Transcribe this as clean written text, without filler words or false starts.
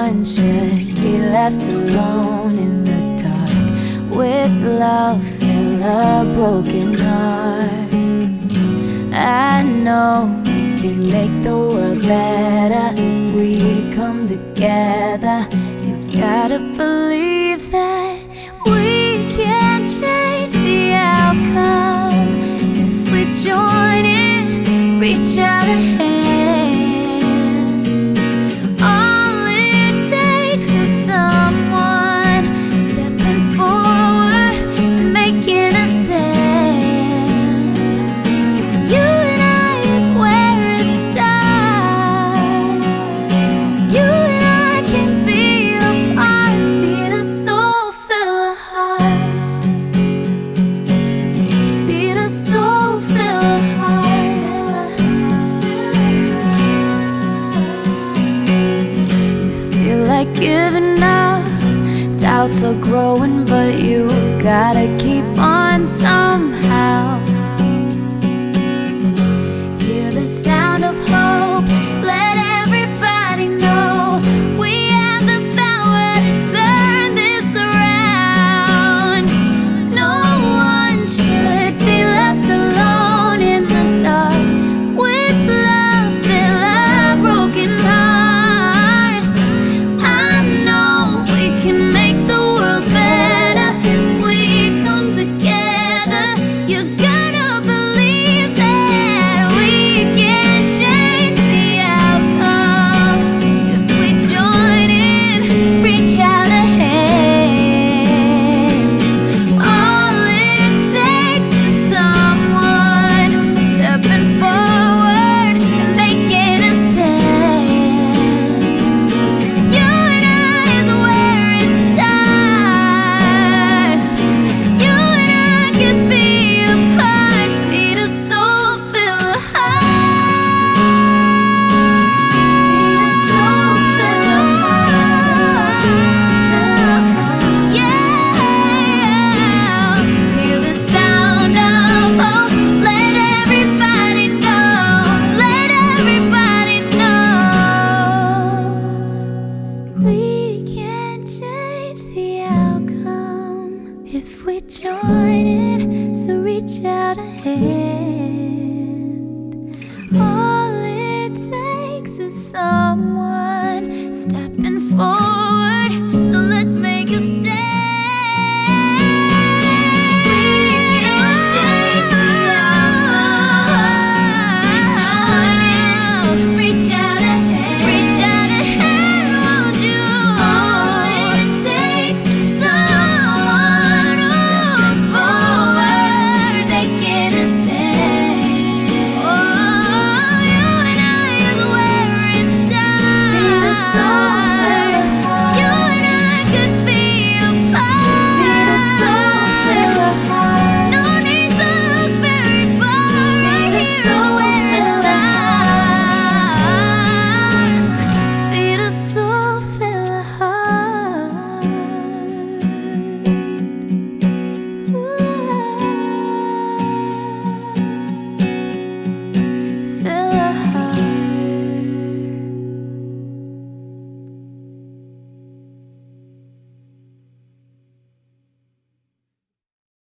one should be left alone in the dark with love fill a broken heart. I know we can make the world better if we come together. You gotta believe that we can change the outcome if we join in, reach out a hand. All it takes is someone stepping forward and making a stand. You and I is where it starts. You and I can be a part, feed a soul, fill a heart. Feed a soul, fill a heart. You feel like giving up, doubts are growing, but you gotta keep on somehow. Hear the sound of hope, let everybody know we have the power to turn this around. No one should be left alone in the dark with love fill a broken heart. I know we can make the world better if we come together. You gotta believe that we can change the outcome if we join in, reach out a hand. All it takes is someone stepping forward and making a stand. You and I is where it starts. You and I can be a part, feed a soul, fill a heart. Feed a soul, fill a heart. Yeah. Hear the sound of hope, let everybody know, let everybody know. We can change the outcome if we join in, so reach out a hand. All it takes is someone step